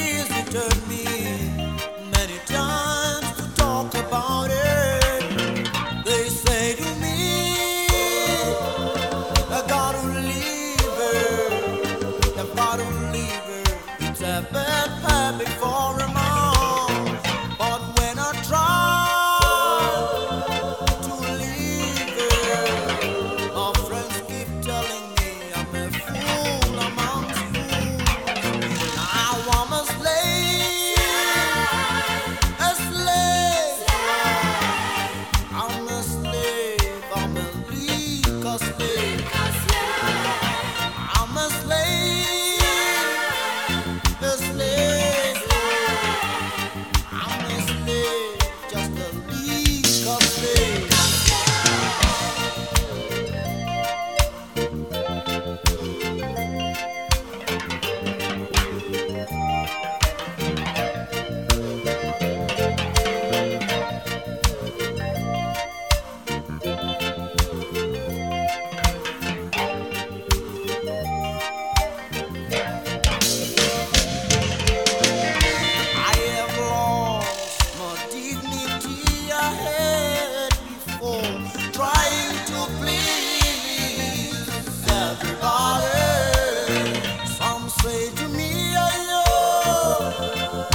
visited me many times to talk about it. They say to me, I gotta leave her, I gotta leave her. It's a bad habit for a man. But when I try to leave her, my friends keep telling me I'm a fool amongst fools. Now I'm a slave, a slave. I'm a slave, I'm a legal slave. I'm a slave, a slave. I'm a slave, just a legal slave. I have lost my dignity I had before, trying to please everybody. Some say to me, "Ayo,